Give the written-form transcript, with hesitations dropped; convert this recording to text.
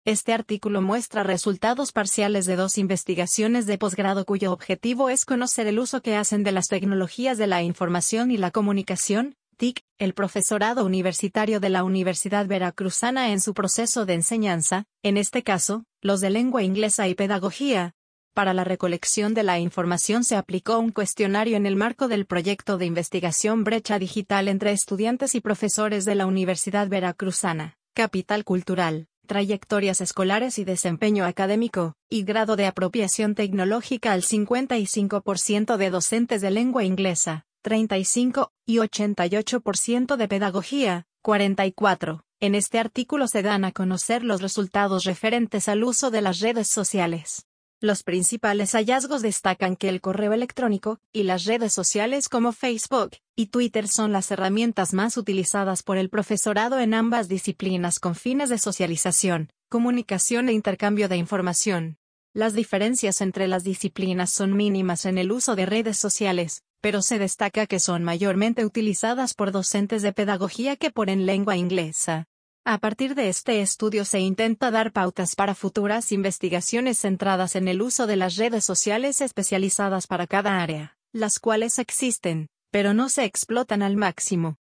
Este artículo muestra resultados parciales de 2 investigaciones de posgrado cuyo objetivo es conocer el uso que hacen de las tecnologías de la información y la comunicación, TIC, el profesorado universitario de la Universidad Veracruzana en su proceso de enseñanza, en este caso, los de lengua inglesa y pedagogía. Para la recolección de la información se aplicó un cuestionario en el marco del proyecto de investigación Brecha Digital entre estudiantes y profesores de la Universidad Veracruzana, Capital Cultural, trayectorias escolares y desempeño académico, y grado de apropiación tecnológica al 55% de docentes de lengua inglesa, 35, y 88% de pedagogía, 44. En este artículo se dan a conocer los resultados referentes al uso de las redes sociales. Los principales hallazgos destacan que el correo electrónico y las redes sociales como Facebook y Twitter son las herramientas más utilizadas por el profesorado en ambas disciplinas con fines de socialización, comunicación e intercambio de información. Las diferencias entre las disciplinas son mínimas en el uso de redes sociales, pero se destaca que son mayormente utilizadas por docentes de pedagogía que por en lengua inglesa. A partir de este estudio se intenta dar pautas para futuras investigaciones centradas en el uso de las redes sociales especializadas para cada área, las cuales existen, pero no se explotan al máximo.